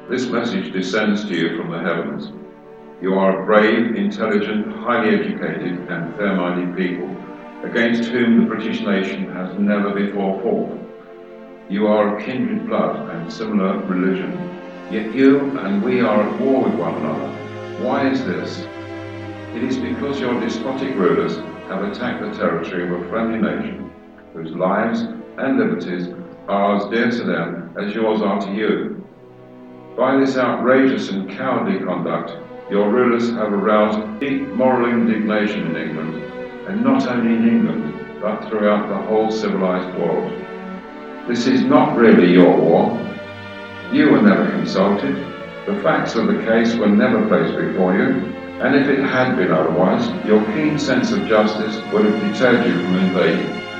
This message descends to you from the heavens. You are a brave, intelligent, highly educated and fair-minded people, against whom the British nation has never before fought. You are of kindred blood and similar religion, yet you and we are at war with one another. Why is this? It is because your despotic rulers have attacked the territory of a friendly nation, whose lives and liberties are as dear to them as yours are to you. By this outrageous and cowardly conduct, your rulers have aroused deep moral indignation in England, and not only in England, but throughout the whole civilized world. This is not really your war. You were never consulted. The facts of the case were never placed before you, and if it had been otherwise, your keen sense of justice would have deterred you from invading.